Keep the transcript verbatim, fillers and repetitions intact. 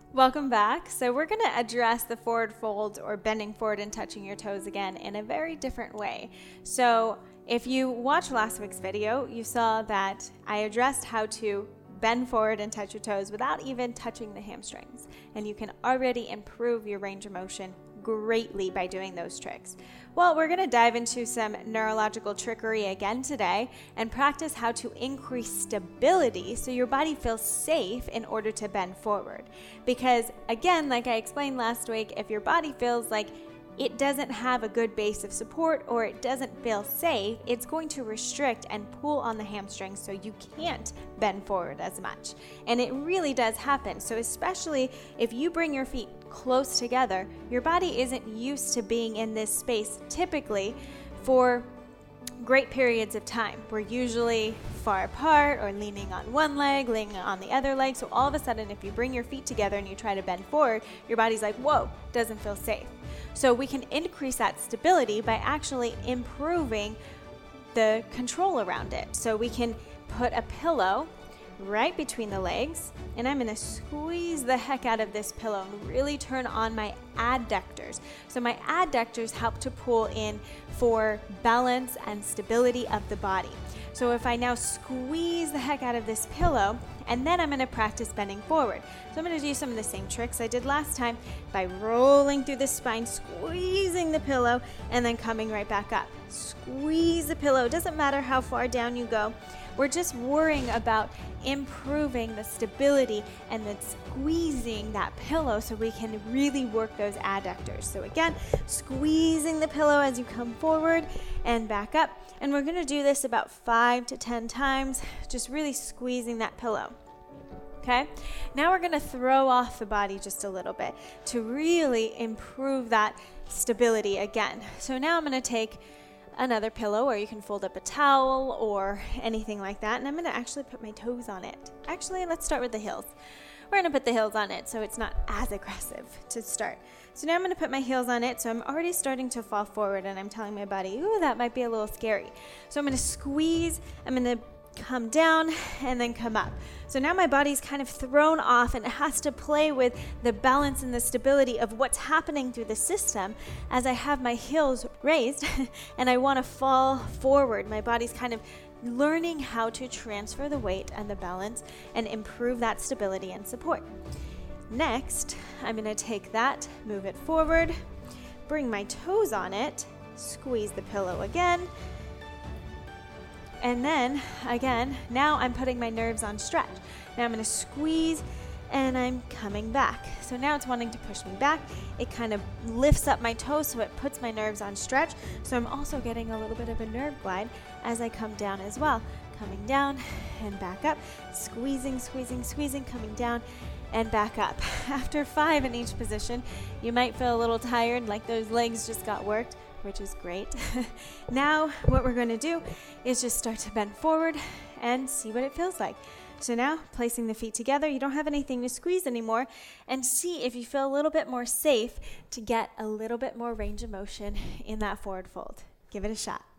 Welcome back. So we're going to address the forward fold or bending forward and touching your toes again in a very different way. So if you watched last week's video, you saw that I addressed how to bend forward and touch your toes without even touching the hamstrings. And you can already improve your range of motion greatly by doing those tricks. Well, we're going to dive into some neurological trickery again today and practice how to increase stability so your body feels safe in order to bend forward. Because again, like I explained last week, if your body feels like it doesn't have a good base of support or it doesn't feel safe, it's going to restrict and pull on the hamstrings so you can't bend forward as much. And it really does happen. So especially if you bring your feet close together, your body isn't used to being in this space typically for great periods of time. We're usually far apart or leaning on one leg, leaning on the other leg. So all of a sudden, if you bring your feet together and you try to bend forward, your body's like, whoa, doesn't feel safe. So we can increase that stability by actually improving the control around it. So we can put a pillow right between the legs, and I'm going to squeeze the heck out of this pillow and really turn on my adductors. So my adductors help to pull in for balance and stability of the body. So if I now squeeze the heck out of this pillow, and then I'm going to practice bending forward. So I'm going to do some of the same tricks I did last time by rolling through the spine, squeezing the pillow, and then coming right back up. Squeeze the pillow. It doesn't matter how far down you go. We're just worrying about improving the stability and then squeezing that pillow so we can really work those adductors. So again, squeezing the pillow as you come forward and back up. And we're going to do this about five to ten times, just really squeezing that pillow. Okay, now we're going to throw off the body just a little bit to really improve that stability again. So now I'm going to take another pillow, or you can fold up a towel or anything like that, and I'm going to actually put my toes on it. Actually, let's start with the heels. We're going to put the heels on it so it's not as aggressive to start. So now I'm going to put my heels on it, so I'm already starting to fall forward, and I'm telling my body, ooh, that might be a little scary. So I'm going to squeeze, I'm going to come down and then come up. So now my body's kind of thrown off and it has to play with the balance and the stability of what's happening through the system as I have my heels raised and I want to fall forward. My body's kind of learning how to transfer the weight and the balance and improve that stability and support. Next, I'm going to take that, move it forward, bring my toes on it, squeeze the pillow again. And then, again, now I'm putting my nerves on stretch. Now I'm going to squeeze, and I'm coming back. So now it's wanting to push me back. It kind of lifts up my toes, so it puts my nerves on stretch. So I'm also getting a little bit of a nerve glide as I come down as well. Coming down and back up, squeezing, squeezing, squeezing, coming down and back up. After five in each position, you might feel a little tired, like those legs just got worked, which is great. Now what we're going to do is just start to bend forward and see what it feels like. So now placing the feet together, you don't have anything to squeeze anymore, and see if you feel a little bit more safe to get a little bit more range of motion in that forward fold. Give it a shot.